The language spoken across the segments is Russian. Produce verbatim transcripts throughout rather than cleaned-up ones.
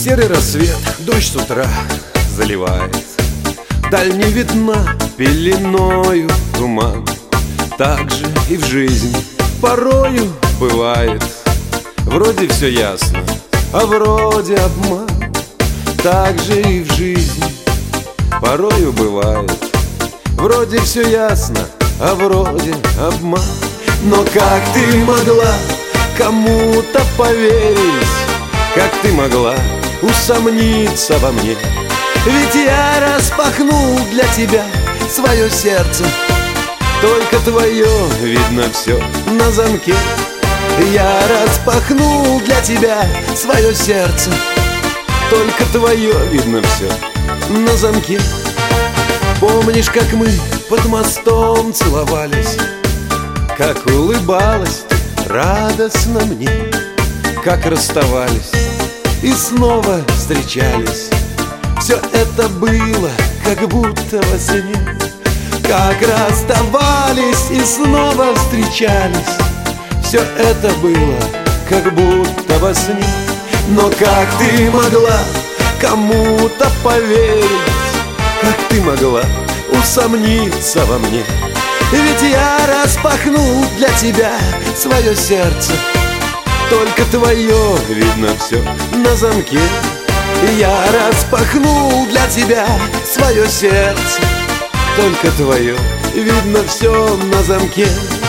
Серый рассвет, дождь с утра заливает, даль не видна пеленою туман. Так же и в жизни порою бывает, вроде все ясно, а вроде обман. Так же и в жизни порою бывает, вроде все ясно, а вроде обман. Но как ты могла кому-то поверить? Как ты могла усомниться во мне? Ведь я распахнул для тебя свое сердце, только твое видно все на замке. Я распахнул для тебя свое сердце, только твое видно все на замке. Помнишь, как мы под мостом целовались, как улыбалась ты радостно мне, как расставались и снова встречались. Все это было как будто во сне. Как расставались и снова встречались, все это было как будто во сне. Но как ты могла кому-то поверить? Как ты могла усомниться во мне? Ведь я распахнул для тебя свое сердце, только твое видно все на замке. Я распахнул для тебя свое сердце, только твое видно все на замке.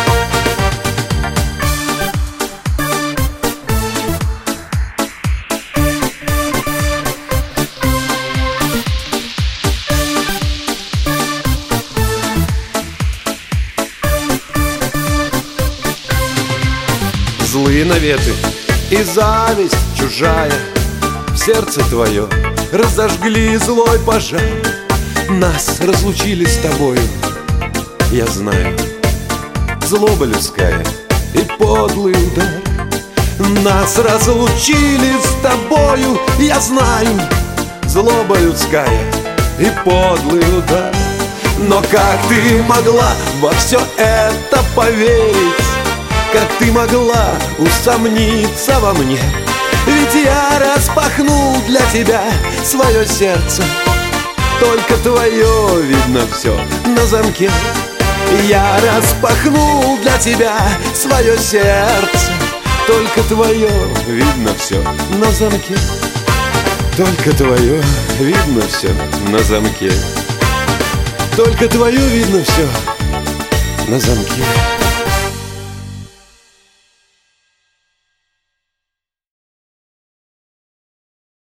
Злые наветы и зависть чужая в сердце твое разожгли злой пожар. Нас разлучили с тобою, я знаю, злоба людская и подлый удар. Нас разлучили с тобою, я знаю, злоба людская и подлый удар. Но как ты могла во все это поверить? Как ты могла усомниться во мне? Ведь я распахнул для тебя свое сердце, только твое видно все на замке. Я распахнул для тебя свое сердце, только твое видно все на замке. Только твое видно все на замке. Только твое видно все на замке.